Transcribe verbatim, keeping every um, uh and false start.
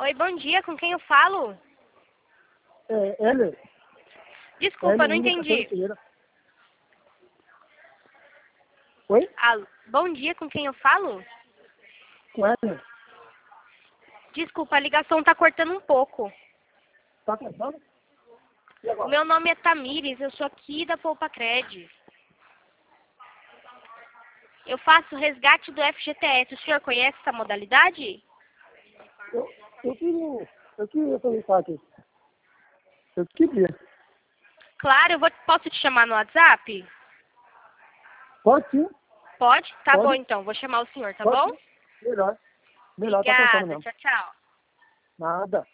Oi, bom dia. Com quem eu falo? É, Heller. Desculpa, Heller não Lima entendi. Caetano Pereira. Oi? Alô, bom dia, com quem eu falo? Com Heller. Desculpa, a ligação tá cortando um pouco. Tá pensando? E O agora? meu nome é Tamires, eu sou aqui da Poupa Cred. Eu faço resgate do F G T S. O senhor conhece essa modalidade? Eu, eu queria... Eu queria perguntar aqui. Eu queria. Claro, eu vou, posso te chamar no WhatsApp? Pode sim. Pode? Tá Pode. bom então, vou chamar o senhor, tá Pode bom? sim. Melhor. Melhor, tá pensando Obrigada, mesmo. tchau, tchau. Nada.